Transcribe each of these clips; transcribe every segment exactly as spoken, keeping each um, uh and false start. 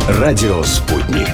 Радио «Спутник».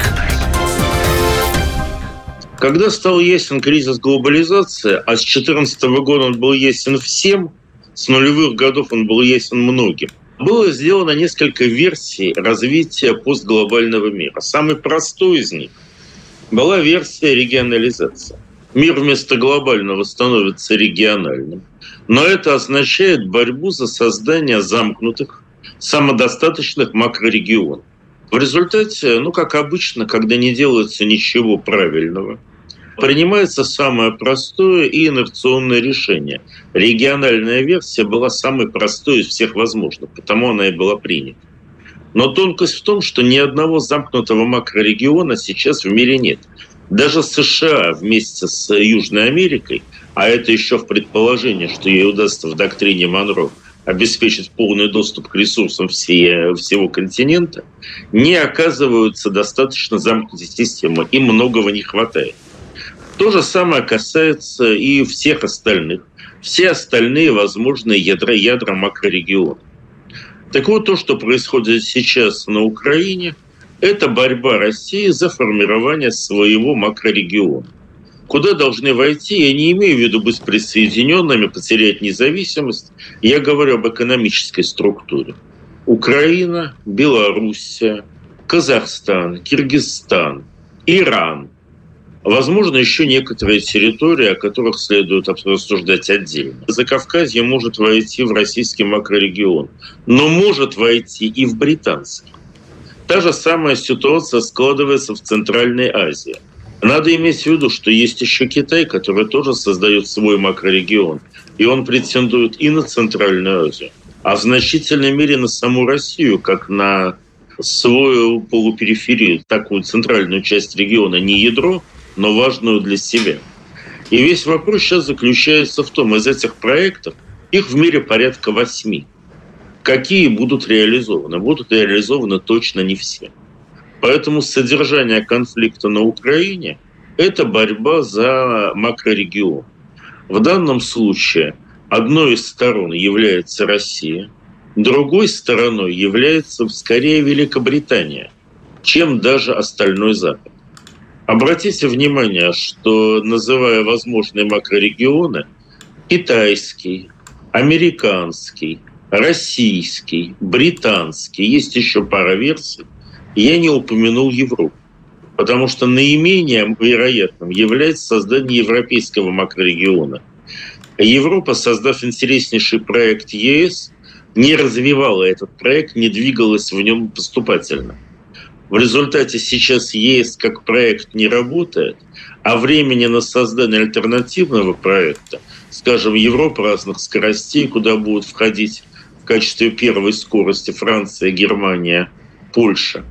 Когда стал ясен кризис глобализации, а с две тысячи четырнадцатого года он был ясен всем, с нулевых годов он был ясен многим, было сделано несколько версий развития постглобального мира. Самый простой из них была версия регионализации. Мир вместо глобального становится региональным. Но это означает борьбу за создание замкнутых, самодостаточных макрорегионов. В результате, ну, как обычно, когда не делается ничего правильного, принимается самое простое и инерционное решение. Региональная версия была самой простой из всех возможных, потому она и была принята. Но тонкость в том, что ни одного замкнутого макрорегиона сейчас в мире нет. Даже США вместе с Южной Америкой, а это еще в предположении, что ей удастся в доктрине Монро обеспечить полный доступ к ресурсам всей, всего континента, не оказываются достаточно замкнутой системой. Им многого не хватает. То же самое касается и всех остальных. Все остальные возможные ядра, ядра макрорегиона. Так вот, то, что происходит сейчас на Украине, это борьба России за формирование своего макрорегиона. Куда должны войти, я не имею в виду быть присоединенными, потерять независимость. Я говорю об экономической структуре. Украина, Белоруссия, Казахстан, Киргизстан, Иран. Возможно, еще некоторые территории, о которых следует обсуждать отдельно. Закавказье может войти в российский макрорегион, но может войти и в британский. Та же самая ситуация складывается в Центральной Азии. Надо иметь в виду, что есть еще Китай, который тоже создает свой макрорегион. И он претендует и на Центральную Азию, а в значительной мере на саму Россию, как на свою полупериферию, такую центральную часть региона, не ядро, но важную для себя. И весь вопрос сейчас заключается в том, из этих проектов, их в мире порядка восьми. Какие будут реализованы? Будут реализованы точно не все. Поэтому содержание конфликта на Украине – это борьба за макрорегион. В данном случае одной из сторон является Россия, другой стороной является скорее Великобритания, чем даже остальной Запад. Обратите внимание, что, называя возможные макрорегионы, китайский, американский, российский, британский, есть еще пара версий, я не упомянул Европу, потому что наименее вероятным является создание европейского макрорегиона. Европа, создав интереснейший проект ЕС, не развивала этот проект, не двигалась в нем поступательно. В результате сейчас ЕС как проект не работает, а времени на создание альтернативного проекта, скажем, Европа разных скоростей, куда будут входить в качестве первой скорости Франция, Германия, Польша,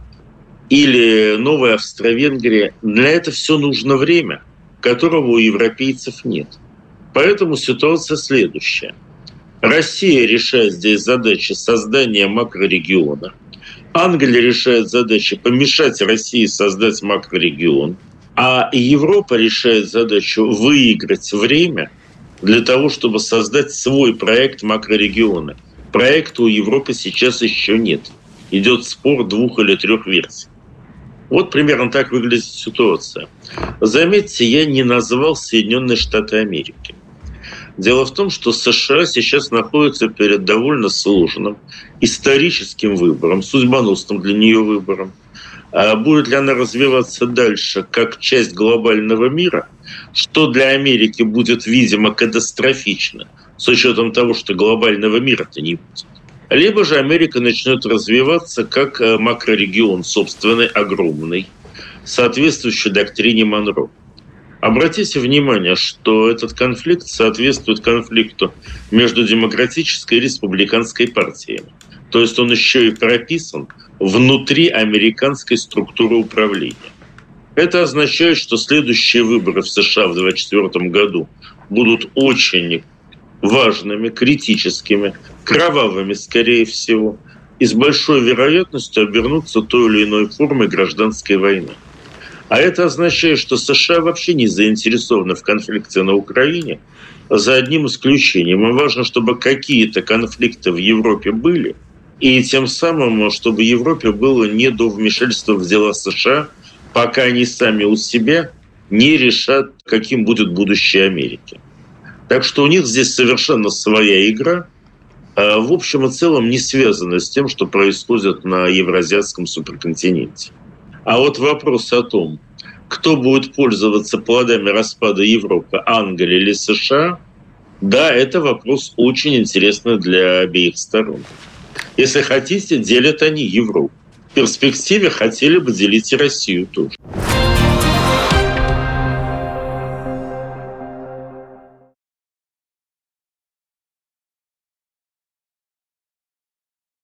или Новая Австро-Венгрия, для этого все нужно время, которого у европейцев нет. Поэтому ситуация следующая. Россия решает здесь задачи создания макрорегиона. Англия решает задачи помешать России создать макрорегион. А Европа решает задачу выиграть время для того, чтобы создать свой проект макрорегиона. Проекта у Европы сейчас еще нет. Идет спор двух или трех версий. Вот примерно так выглядит ситуация. Заметьте, я не назвал Соединенные Штаты Америки. Дело в том, что США сейчас находится перед довольно сложным историческим выбором, судьбоносным для нее выбором. А будет ли она развиваться дальше как часть глобального мира, что для Америки будет, видимо, катастрофично, с учетом того, что глобального мира-то не будет. Либо же Америка начнет развиваться как макрорегион, собственный, огромный, соответствующий доктрине Монро. Обратите внимание, что этот конфликт соответствует конфликту между демократической и республиканской партиями. То есть он еще и прописан внутри американской структуры управления. Это означает, что следующие выборы в США в две тысячи двадцать четвёртом году будут очень важными, критическими, кровавыми, скорее всего, и с большой вероятностью обернутся той или иной формой гражданской войны. А это означает, что США вообще не заинтересованы в конфликте на Украине, за одним исключением. И важно, чтобы какие-то конфликты в Европе были, и тем самым, чтобы Европе было не до вмешательства в дела США, пока они сами у себя не решат, каким будет будущее Америки. Так что у них здесь совершенно своя игра, в общем и целом не связанная с тем, что происходит на евразиатском суперконтиненте. А вот вопрос о том, кто будет пользоваться плодами распада Европы, Англия или США, да, это вопрос очень интересный для обеих сторон. Если хотите, делят они Европу. В перспективе хотели бы делить и Россию тоже.